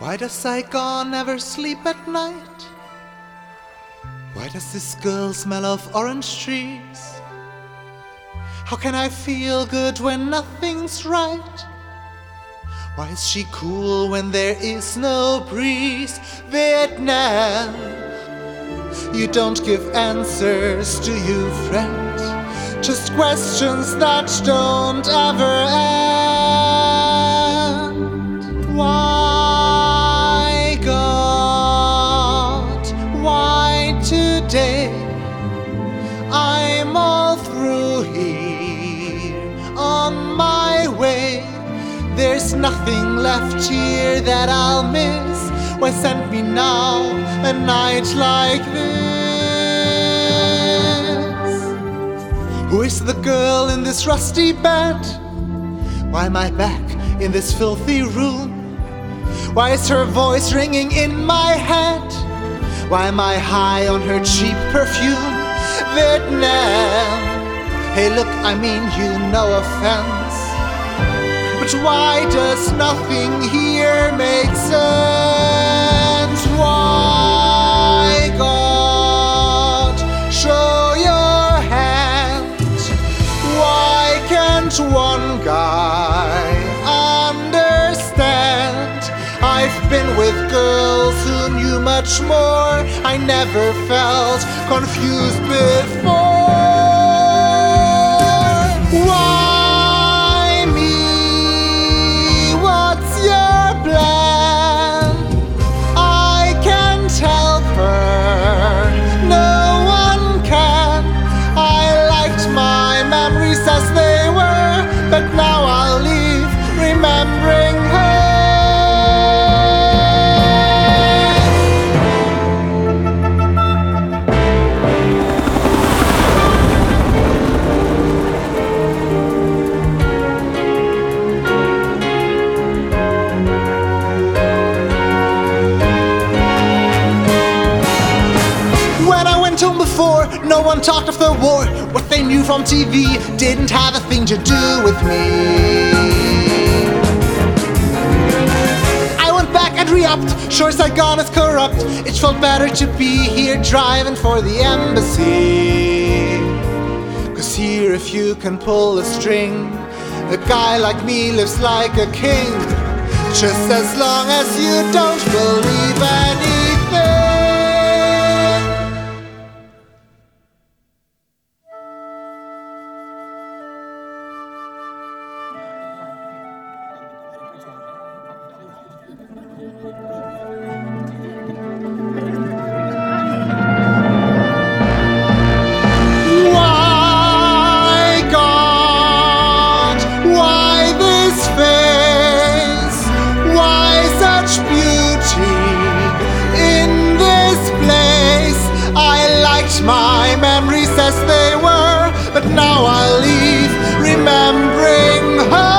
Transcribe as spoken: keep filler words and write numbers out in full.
Why does Saigon never sleep at night? Why does this girl smell of orange trees? How can I feel good when nothing's right? Why is she cool when there is no breeze? Vietnam, you don't give answers, do you, friend? Just questions that don't ever end. Why, God, why today? I'm all through here, on my way. There's nothing left here that I'll miss. Why send me now, a night like this? Who is the girl in this rusty bed? Why am I back in this filthy room? Why is her voice ringing in my head? Why am I high on her cheap perfume? Vietnam, hey look, I mean you, no offense, but why does nothing here make sense? Why, God, show your hand? Why can't one guy understand? I've been with girls who knew much more. I never felt confused before. Why me? What's your plan? I can't help her, no one can. I liked my memories as they were, but now I'll leave remembering her. Before, no one talked of the war. What they knew from T V didn't have a thing to do with me. I went back and re-upped. Sure, Saigon is corrupt. It felt better to be here driving for the embassy. Cause here if you can pull a string, a guy like me lives like a king. Just as long as you don't believe anything. Why, God, why this face? Why such beauty in this place? I liked my memories as they were, but now I'll leave remembering her.